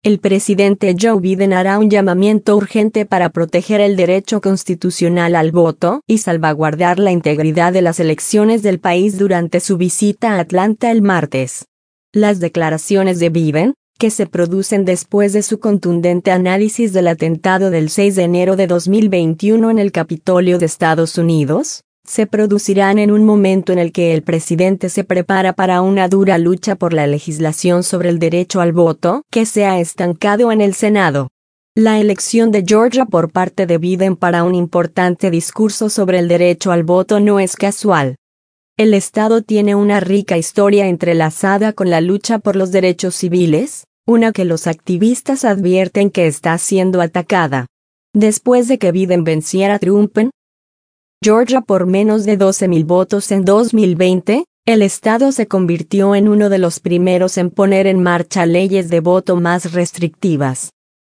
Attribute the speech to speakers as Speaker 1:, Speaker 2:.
Speaker 1: El presidente Joe Biden hará un llamamiento urgente para proteger el derecho constitucional al voto y salvaguardar la integridad de las elecciones del país durante su visita a Atlanta el martes. Las declaraciones de Biden, que se producen después de su contundente análisis del atentado del 6 de enero de 2021 en el Capitolio de Estados Unidos, se producirán en un momento en el que el presidente se prepara para una dura lucha por la legislación sobre el derecho al voto, que se ha estancado en el Senado. La elección de Georgia por parte de Biden para un importante discurso sobre el derecho al voto no es casual. El estado tiene una rica historia entrelazada con la lucha por los derechos civiles, una que los activistas advierten que está siendo atacada. Después de que Biden venciera a Trump en Georgia por menos de 12,000 votos en 2020, el estado se convirtió en uno de los primeros en poner en marcha leyes de voto más restrictivas.